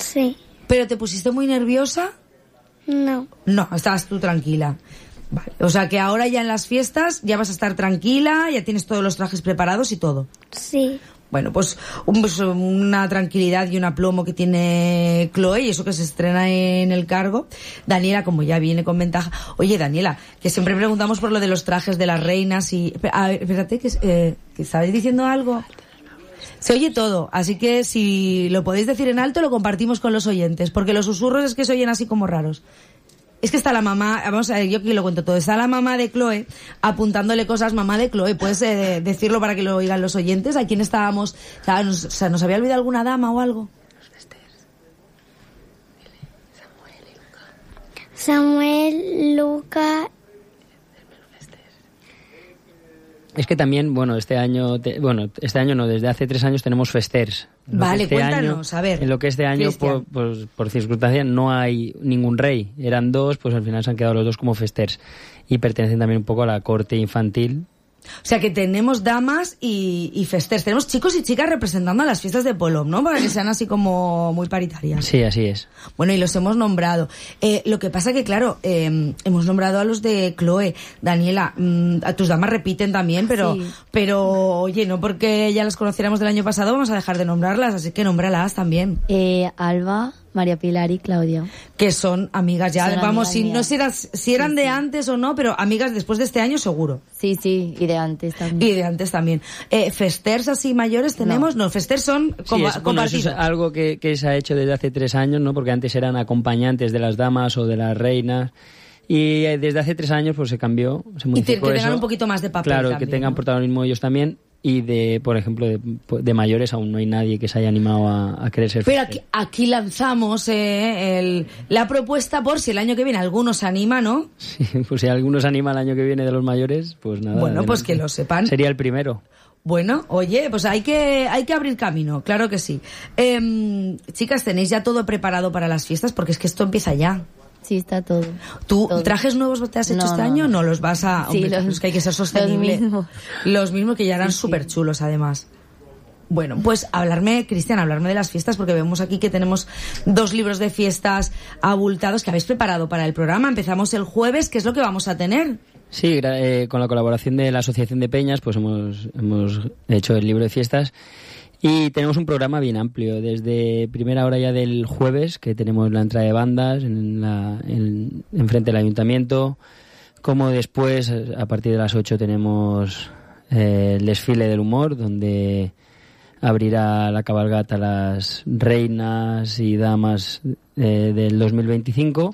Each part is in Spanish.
Sí. ¿Pero te pusiste muy nerviosa? No. No, estabas tú tranquila. Vale. O sea que ahora ya en las fiestas ya vas a estar tranquila, ya tienes todos los trajes preparados y todo. Sí. Bueno, pues una tranquilidad y un aplomo que tiene Chloe, y eso que se estrena en El Cargo. Daniela, como ya viene con ventaja. Oye, Daniela, que siempre preguntamos por lo de los trajes de las reinas y... A ver, espérate, que estabais diciendo algo. Se oye todo, así que si lo podéis decir en alto lo compartimos con los oyentes, porque los susurros es que se oyen así como raros. Es que está la mamá, vamos a ver, yo aquí lo cuento todo, está la mamá de Chloe apuntándole cosas. Mamá de Chloe, ¿puedes decirlo para que lo oigan los oyentes? ¿A quién estábamos? ¿Nos había olvidado alguna dama o algo? Samuel, Luca. Es que también, este año no, desde hace 3 años tenemos festers. Vale, cuéntanos, a ver. En lo que este año, por circunstancias, no hay ningún rey. Eran 2, pues al final se han quedado los 2 como festers. Y pertenecen también un poco a la corte infantil. O sea que tenemos damas y festers. Tenemos chicos y chicas representando a las fiestas de Polop, ¿no? Para que sean así como muy paritarias. Sí, así es. Bueno, y los hemos nombrado. Lo que pasa que, claro, hemos nombrado a los de Chloe. Daniela, a tus damas repiten también, pero oye, no porque ya las conociéramos del año pasado vamos a dejar de nombrarlas, así que nómbralas también. Alba, María Pilar y Claudia. Que son amigas ya, son vamos, amigas si eran de antes o no, pero amigas después de este año seguro. Sí, y de antes también. Y de antes también. Festers así mayores tenemos, no festers son compartidos. Eso es algo que se ha hecho desde hace 3 años, ¿no? Porque antes eran acompañantes de las damas o de las reinas. Y desde hace 3 años pues se cambió, se modificó que tengan eso. un poquito más de papel. Claro, también, que tengan protagonismo ellos también. Y por ejemplo, de mayores aún no hay nadie que se haya animado a querer ser Pero fester. aquí lanzamos la propuesta por si el año que viene alguno se anima, ¿no? Sí, pues si alguno se anima el año que viene de los mayores, pues nada. Bueno, pues adelante. que lo sepan. Sería el primero. Bueno, oye, pues hay que abrir camino, claro que sí. Chicas, ¿tenéis ya todo preparado para las fiestas? Porque es que esto empieza ya. Sí, está todo. ¿Tú todo. trajes nuevos te has hecho este año? No, los vas a... Sí, hombre, es que hay que ser sostenible. Los mismos que ya eran súper chulos, además. Bueno, pues Cristian, hablarme de las fiestas, porque vemos aquí que tenemos 2 libros de fiestas abultados que habéis preparado para el programa. Empezamos el jueves, ¿qué es lo que vamos a tener? Sí, con la colaboración de la Asociación de Peñas, pues hemos hecho el libro de fiestas. Y tenemos un programa bien amplio, desde primera hora ya del jueves, que tenemos la entrada de bandas enfrente del ayuntamiento, como después, a partir de las 8, tenemos el desfile del humor, donde abrirá la cabalgata las reinas y damas del 2025.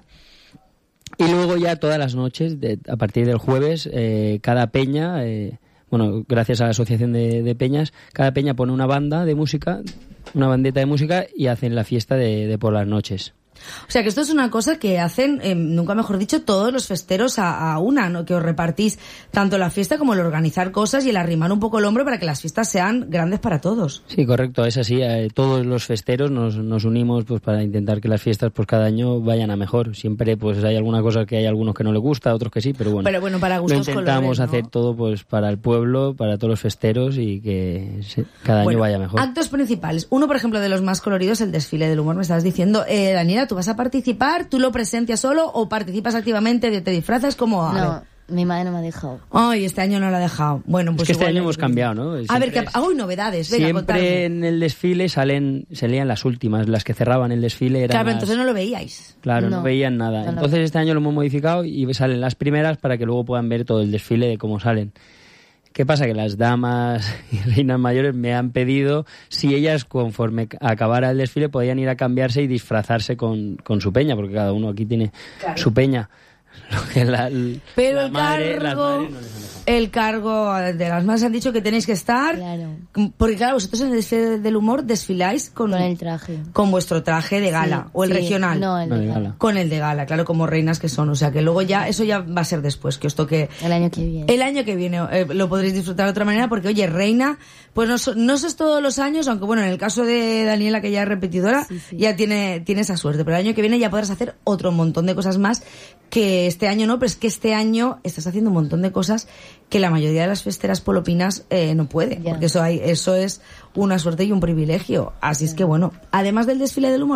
Y luego ya todas las noches, a partir del jueves, cada peña... gracias a la Asociación de Peñas, cada peña pone una banda de música, una bandeta de música, y hacen la fiesta de por las noches. O sea que esto es una cosa que hacen, nunca mejor dicho, todos los festeros a una, ¿no? Que os repartís tanto la fiesta como el organizar cosas y el arrimar un poco el hombro para que las fiestas sean grandes para todos. Sí, correcto, es así. Todos los festeros nos unimos pues para intentar que las fiestas pues cada año vayan a mejor. Siempre pues hay alguna cosa que hay algunos que no les gusta, otros que sí, pero bueno para gustos lo intentamos colores, ¿no? hacer todo pues para el pueblo, para todos los festeros, y que cada año vaya mejor. Actos principales. Uno, por ejemplo, de los más coloridos, el desfile del humor, me estabas diciendo. Daniela, ¿tú vas a participar? ¿Tú lo presencias solo o participas activamente? ¿Te disfrazas? ¿Cómo? No, mi madre no me ha dejado. Ay, este año no la ha dejado. Bueno, pues es que este año hemos cambiado, ¿no? A ver, hay novedades. Venga, siempre contadme. en el desfile salían las últimas, las que cerraban el desfile eran Claro, entonces no lo veíais. Claro, no veían nada. Entonces este año lo hemos modificado y salen las primeras para que luego puedan ver todo el desfile de cómo salen. ¿Qué pasa? Que las damas y reinas mayores me han pedido si ellas, conforme acabara el desfile, podían ir a cambiarse y disfrazarse con su peña, porque cada uno aquí tiene su peña. Pero el cargo de las madres han dicho que tenéis que estar, porque claro, vosotros en el desfile del humor desfiláis con el traje, con vuestro traje de gala, o el regional. No, el de gala. Con el de gala, claro, como reinas que son. O sea que luego eso ya va a ser después, que os toque el año que viene lo podréis disfrutar de otra manera, porque oye, reina, pues no es todos los años, aunque bueno, en el caso de Daniela, que ya es repetidora, ya tiene esa suerte, pero el año que viene ya podrás hacer otro montón de cosas más, que este año no, pero es que este año estás haciendo un montón de cosas que la mayoría de las festeras polopinas no puede, porque eso es una suerte y un privilegio. Así es que bueno, además del desfile del humor,